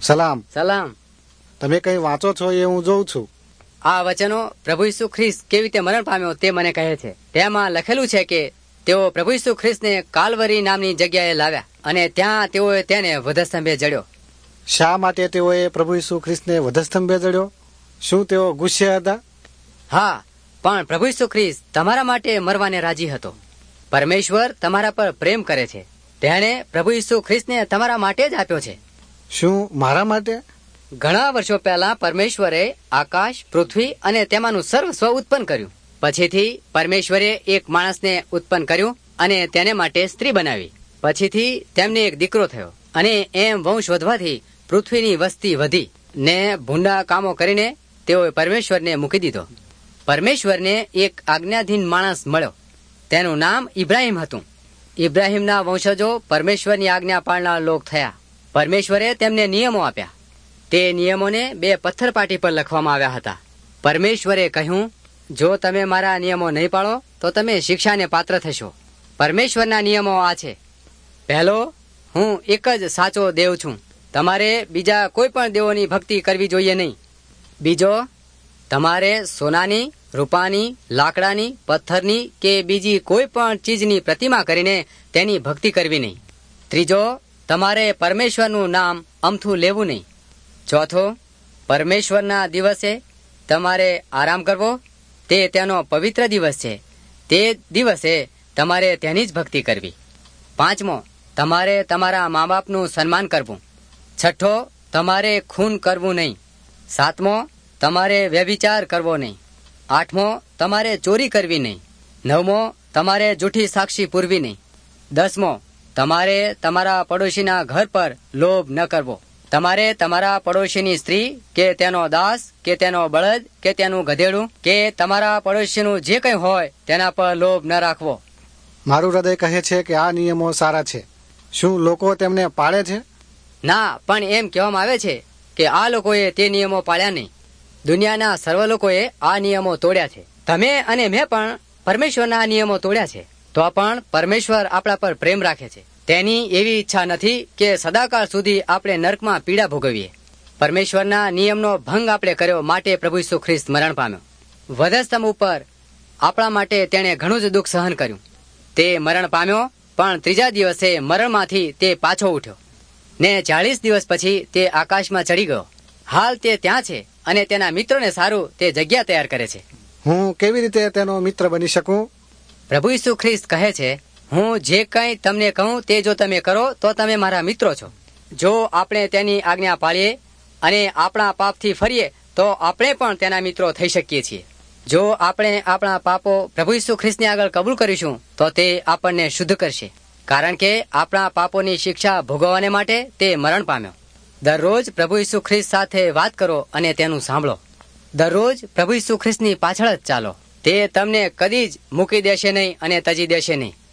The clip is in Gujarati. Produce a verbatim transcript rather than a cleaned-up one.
સલામ. સલામ. તમે કંઈ વાંચો છો એ હું જોઉં છું. આ વચનો પ્રભુ ઈસુ ખ્રિસ્ત કેવી રીતે મરણ પામ્યો તે મને કહે છે. તેમાં લખેલું છે કે તેઓ પ્રભુ ઈસુ ખ્રિસ્તને કાલવરી નામની જગ્યાએ લાવ્યા અને ત્યાં તેઓએ તેને વધસ્તંભે જડ્યો. શા માટે તેઓએ પ્રભુ ઈસુ ખ્રિસ્તને વધસ્તંભે જડ્યો? શું તેઓ ગુસ્સે હતા? હા, પણ પ્રભુ ઈસુ ખ્રિસ્ત તમારા માટે મરવાને રાજી હતો. પરમેશ્વર તમારા પર પ્રેમ કરે છે. તેણે પ્રભુ ઈસુ ખ્રિસ્તને તમારા માટે જ આપ્યો છે. શું મારા માટે? ઘણા વર્ષો પહેલા પરમેશ્વરે આકાશ, પૃથ્વી અને તેમાંનું સર્વસ્વ ઉત્પન્ન કર્યું. પછીથી પરમેશ્વરે એક માણસને ઉત્પન્ન કર્યું અને તેને માટે સ્ત્રી બનાવી. પછીથી તેમને એક દીકરો થયો અને એમ વંશ વધવાથી પૃથ્વીની વસ્તી વધી ને ભૂંડા કામો કરીને તેઓએ પરમેશ્વરને મૂકી દીધો. પરમેશ્વરને એક આજ્ઞાધીન માણસ મળ્યો. તેનું નામ ઇબ્રાહિમ હતું. ઇબ્રાહિમના વંશજો પરમેશ્વરની આજ્ઞા પાળનાર લોક થયા. પરમેશ્વરે તેમને નિયમો આપ્યા. તે નિયમોને બે પથ્થરપાટી પર લખવામાં આવ્યા હતા. પરમેશ્વરે કહ્યું, જો તમે મારા નિયમો નહીં પાળો તો તમે શિક્ષાને પાત્ર થશો. પરમેશ્વરના નિયમો આ છે. પહેલો, હું એક જ સાચો દેવ છું. તમારે બીજા કોઈ પણ દેવોની ભક્તિ કરવી જોઈએ નહીં. બીજો, તમારે સોનાની, રૂપાની, લાકડાની, પથ્થરની કે બીજી કોઈ પણ ચીજની પ્રતિમા કરીને તેની ભક્તિ કરવી નહીં. ત્રીજો, તમારે પરમેશ્વરનું નામ અમથું લેવું નહીં. ચોથો, પરમેશ્વરના દિવસે તમારે આરામ કરવો. તે તેનો પવિત્ર દિવસ છે. તે દિવસે તમારે તેની જ ભક્તિ કરવી. પાંચમો, તમારે તમારા મા બાપનું સન્માન કરવું. છઠ્ઠો, તમારે ખૂન કરવું નહીં. સાતમો, તમારે વ્યભિચાર કરવો નહીં. આઠમો, તમારે ચોરી કરવી નહીં. નવમો, તમારે જૂઠી સાક્ષી પૂરવી નહીં. દસમો, તમારે તમારા પડોશીના ઘર પર લોભ ન કરવો. તમારે તમારા પડોશીની સ્ત્રી કે તેનો દાસ કે તેનો બળદ કે તેનું ગધેડું કે તમારા પડોશીનું જે કંઈ હોય તેના પર લોભ ન રાખવો. મારું હૃદય કહે છે કે આ નિયમો સારા છે. શું લોકો તેમને પાળે છે? ના, પણ એમ કહેવામાં આવે છે કે આ લોકોએ તે નિયમો પાળ્યા નહીં. દુનિયાના સર્વ લોકોએ આ નિયમો તોડ્યા છે. તમે અને મેં પણ પરમેશ્વરના નિયમો તોડ્યા છે. તો પણ પરમેશ્વર આપણા પર પ્રેમ રાખે છે. તેની એવી ઈચ્છા નથી કે સદાકાળ સુધી આપણે નર્કમાં પીડા ભોગવીએ. પરમેશ્વરના નિયમનો ભંગ આપણે કર્યો માટે પ્રભુ ઈસુ ખ્રિસ્ત મરણ પામ્યો. વધસ્તંભ ઉપર આપણા માટે તેણે ઘણું જ દુઃખ સહન કર્યું. તે મરણ પામ્યો, પણ ત્રીજા દિવસે મરણમાંથી તે પાછો ઉઠ્યો ને ચાળીસ દિવસ પછી તે આકાશમાં ચડી ગયો. હાલ તે ત્યાં છે અને તેના મિત્રોને સારું તે જગ્યા તૈયાર કરે છે. હું કેવી રીતે તેનો મિત્ર બની શકું? પ્રભુ ઈસુ ખ્રિસ્ત કહે છે, હું જે કંઈ તમને કહું તે જો તમે કરો તો તમે મારા મિત્રો છો. જો આપણે તેની આજ્ઞા પાળીએ અને આપણા પાપથી ફરીએ તો આપણે પણ તેના મિત્રો થઈ શકીએ છીએ. જો આપણે આપણા પાપો પ્રભુ ઈસુ ખ્રિસ્તની આગળ કબૂલ કરીશું તો તે આપણને શુદ્ધ કરશે. કારણ કે આપણા પાપોની શિક્ષા ભોગવવાને માટે તે મરણ પામ્યો. દરરોજ પ્રભુ ઈસુ ખ્રિસ્ત સાથે વાત કરો અને તેનું સાંભળો. દરરોજ પ્રભુ ઈસુ ખ્રિસ્તની પાછળ જ ચાલો. તે તમને કદી જ મૂકી દેશે નહીં અને તજી દેશે નહીં.